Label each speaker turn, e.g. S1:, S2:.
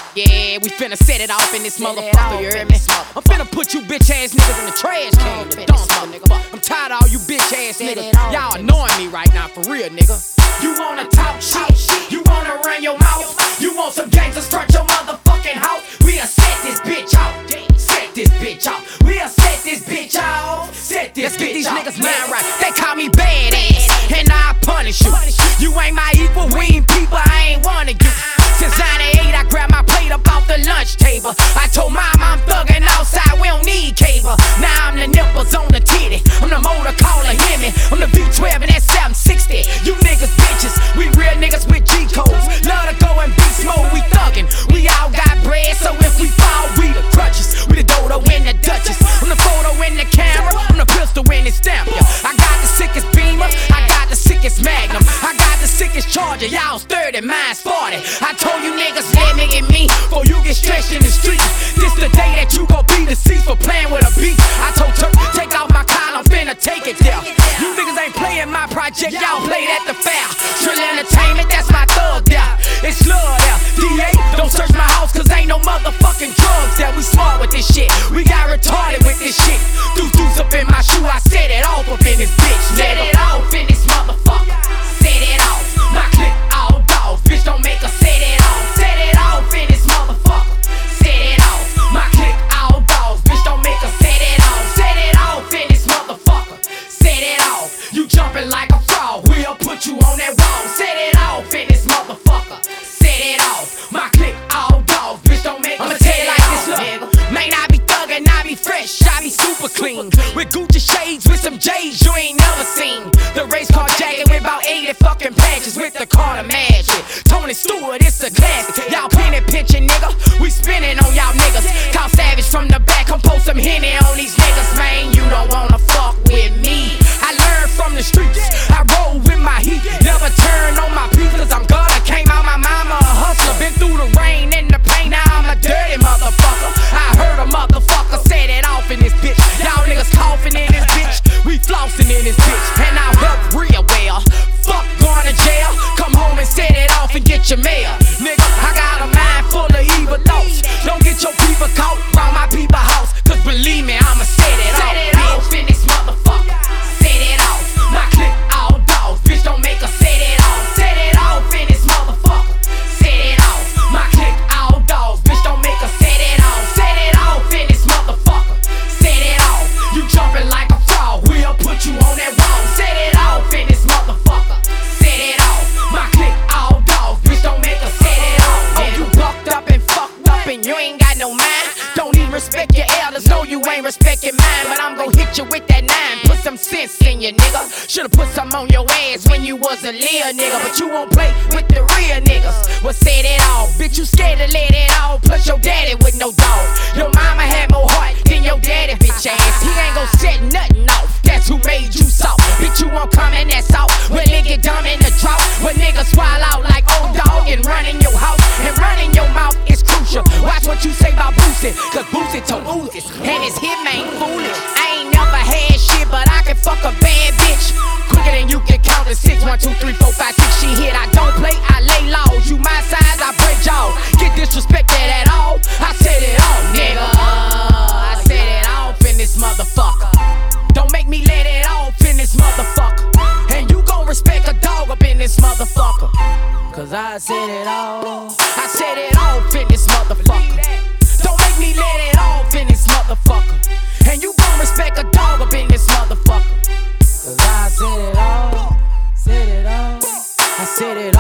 S1: Yeah, we finna set it off in this motherfucker, you heard me? I'm finna put you bitch ass niggas in the trash can, the dumpster, nigga. I'm tired of all you bitch ass niggas. Y'all annoying me right now, for real, nigga. You wanna talk shit, you wanna run your mouth, you want some gangsters front your motherfucking house. We'll set this bitch out, set this bitch out. We'll set this bitch out, set this bitch out. Let's get these niggas mind right. They call me badass, and I punish you. You ain't my equal, we ain't people, I ain't one of you. Since 98, I grabbed my plate up off the lunch table. I told mama I'm thugging outside, we don't need cable. Now I'm the nipples on the titty, I'm the motor caller, hear me. I'm the V12 and that 760. You niggas bitches, we real niggas with G codes. Love to go in beast mode, we thuggin'. We all got bread, so if we fall, we the crutches. We the dodo and the duchess. I'm the photo in the camera, I'm the pistol in the stamp. I got the sickest beamer, I got the sickest magnum, I got the sickest charger. Y'all's 30, mine's 40. I told you niggas let me get me, before you get stretched in the street. This the day that you gon' be deceased for playing with a beat. I told Turk, take off my collar, I'm finna take it there. You niggas ain't playing my project, y'all played at the fair. Trill Entertainment, that's my thug there. It's love there. DA, don't search my house, cause ain't no motherfucking drugs there. We smart with this shit, we got retarded with this shit. Deuce up in my shoe, I set it off up in this bitch. Set it off in this motherfucker, set it off. My click all dogs, bitch don't make us set it off. Set it off in this motherfucker, set it off. My click all dogs, bitch don't make us set it off. Set it off in this motherfucker, set it off. You jumping like a frog, we'll put you on that wall. Set it off in this motherfucker, set it off. My click all dogs, bitch don't make us set it off. I'ma tell you like this, look, man, I be thuggin', I be fresh, I be super clean. With Gucci shades, with some J's you ain't never seen. The race car jacket with about 80 fucking patches, with the Carter Magic. Tony Stewart, it's a classic. Y'all penny pinching, nigga, we spinning on y'all niggas. Call Savage from the back, come post some Henny on these niggas. Man, you don't wanna fuck with me. I learned from the streets, I roll with my heat. Never turn on my peace, cause I'm God. I came out my mama a hustler, been through the rain and the pain. Now I'm a dirty motherfucker. I heard a motherfucker set it off in this bitch. Y'all niggas coughing in this bitch, we flossing in this bitch. And I'll help real well. Fuck going to jail, come home and set it off and get your mail. Nigga, I got a mind full of evil thoughts. Don't get your people caught round my people house, cause believe me, I'ma set it off. Set it off in this motherfucker, set it off. My click all dogs, bitch don't make us set it off. Set it off in this motherfucker, set it off. My click all dogs, bitch don't make us set it off. Set it off in this motherfucker, set it off. You jumping like a frog, we'll put you on that wall. Set it off in this motherfucker, set it off. My click all dogs, bitch don't make us set it off. Oh, you bucked up and fucked up and you ain't got no mind. Don't even respect your elders, no you ain't respecting mine. But I'm gon' hit you with that 9, put some sense in you, nigga. Should've put some on your ass when you was a little nigga, but you won't play with the real niggas. Well, set it off, bitch, you scared to let it off. Plus your daddy with no dog. Your mama had more heart than your daddy, bitch ass. He ain't gon' set nothing off, that's who made you soft. Bitch, you won't come in that salt, well, it get dumb in the drought. When niggas swallow out like old dog and run in your house and run in your mouth is crucial. Watch what you say about Boosie, cause Boosie told Uzis and his hit ain't foolish. I ain't never had shit, but I can fuck a bad bitch quicker than you can count to 6. 1, 2, 3, 4, 5, 6. She hit, I don't play, I lay laws. You my size, I break jaws. Get disrespected at all, I set it off, nigga. I set it off in this motherfucker. Don't make me let it off in this motherfucker. And you gon' respect a dog up in this motherfucker, cause I set it off. I set it off in this motherfucker. Don't make me let it off in this motherfucker. And you gon' respect a dog up in this motherfucker, cause I set it off. Set it off. I set it off.